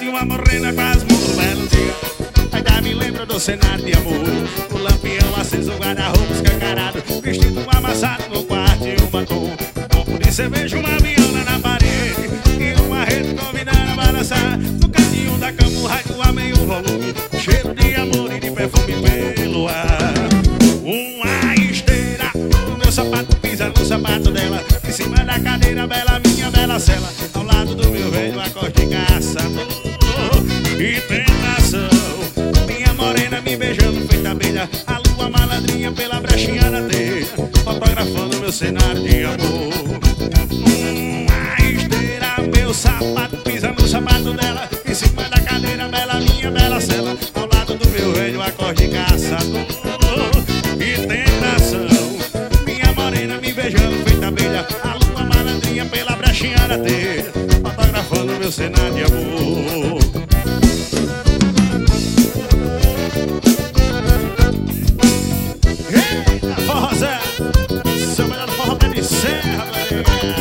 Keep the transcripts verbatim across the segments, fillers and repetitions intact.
de uma morena quase morro belo dia. Ainda me lembro do cenário de amor, o lampião aceso, o guarda-roupa escancarado, vestido amassado no quarto e um batom, um copo de cerveja, uma viola na parede e uma rede convidando a balançar. No cantinho da cama o rádio a meio volume, cheiro de amor e de perfume pelo ar. Uma esteira, o meu sapato pisa no sapato dela, em cima da cadeira bela, minha bela cela, ao lado do meu velho acorde de caçador e tentação. Minha morena me beijando feita abelha, a lua malandrinha pela brechinha na telha, fotografando meu cenário de amor. Uma esteira, meu sapato pisa no sapato dela, em cima da cadeira bela, minha bela cela, ao lado do meu velho acorde de caçador e tentação. Minha morena me beijando feita abelha, a lua malandrinha pela brechinha na telha, fotografando meu cenário de amor. Eita, forró Zé, seu melhor forró pé de serra, velho.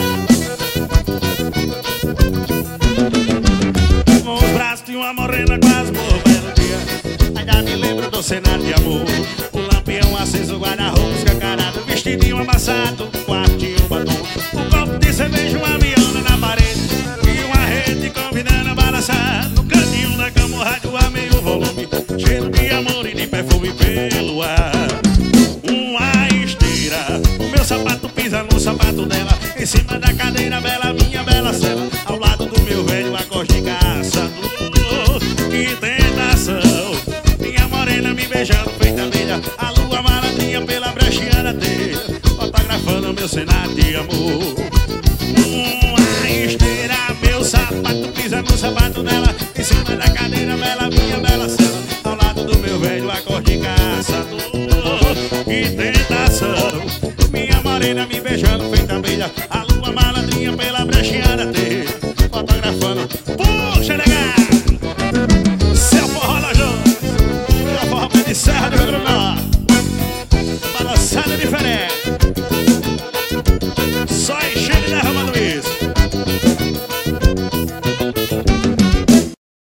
Com os braços de uma morena quase morro belo dia. Ainda me lembro do cenário de amor, o lampião aceso, o guarda-roupa escancarado, vestidinho amassado, um quarto e um batom, um copo de cerveja, uma viola na parede e uma rede convidando a balançar. No cantinho da cama o rádio a meio volume, cheiro de amor e de perfume pelo ar. Uma esteira, o meu sapato pisa no sapato dela, em cima da cadeira bela, minha bela cela, ao lado do meu velho acorde de caçador e tentação. Minha morena me beijando feita abelha, a lua malandrinha pela brechinha na telha, fotografando meu cenário de amor. Uma esteira, meu sapato pisa no sapato dela, em cima da cadeira bela, minha bela cela, ao lado do meu velho acorde de caçador e tentação. Minha morena me beijando feita abelha, a lua malandrinha pela brechinha da telha, fotografando. Puxa, legal! Seu forró lajou, seu forró pé de serra de